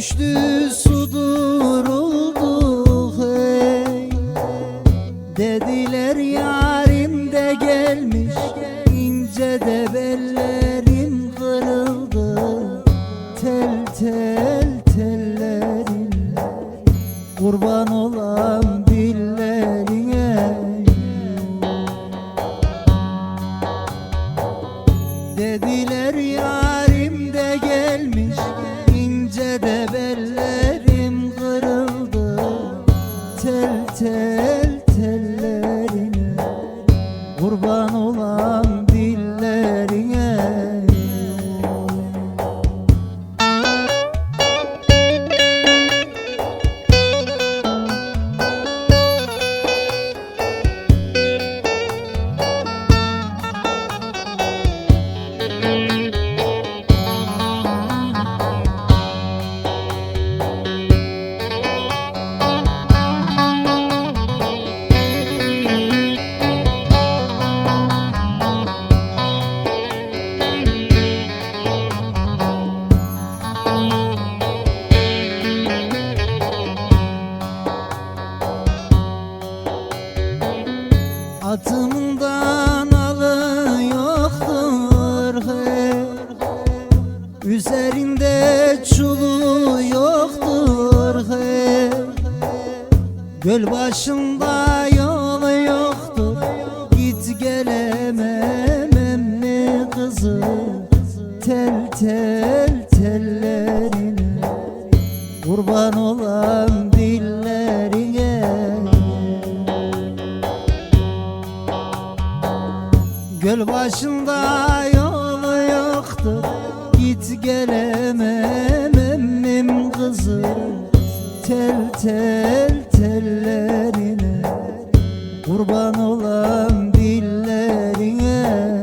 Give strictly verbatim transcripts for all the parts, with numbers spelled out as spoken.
düştü su duruldu hey. Dediler yarim de gelmiş, ince de bellerin kırıldı. Tel tel tellerin, kurban olan dillerine. Dediler yarim de gelmiş, ince de bellerim kırıldı. Tel tel tellerine, kurban olan dillerine. Atımdan alı yoktur hey. Üzerinde çulu yoktur hey. Göl başında yolu yoktur, git gelemem emmi kızı. Tel tel tellerine, kurban olan dillerine. Göl başında yolu yoktur, git gelemem emmim kızı. Tel tel tellerine, kurban olan dillerine.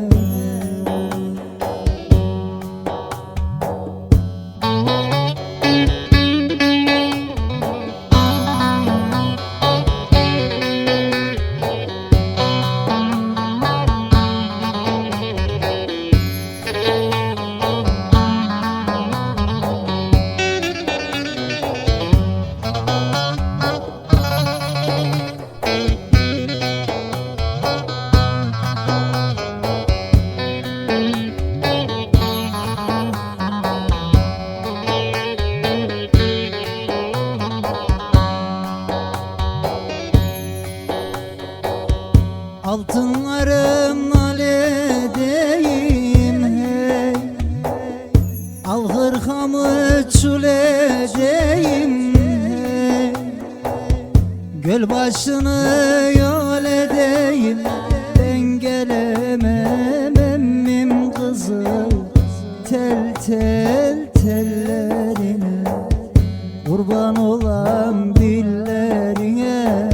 Altınlarım naledeyim hey. Al hırkamı çul edeyim hey. Göl başını yol edeyim, ben gelemem emmim kızı. Tel tel tellerine, kurban olan dillerine.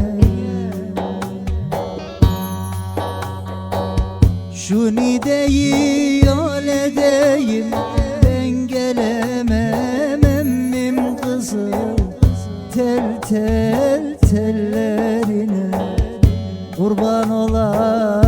Şu nideyi yol edeyim, ben gelemem emmim kızı. Tel tel tellerine, kurban olan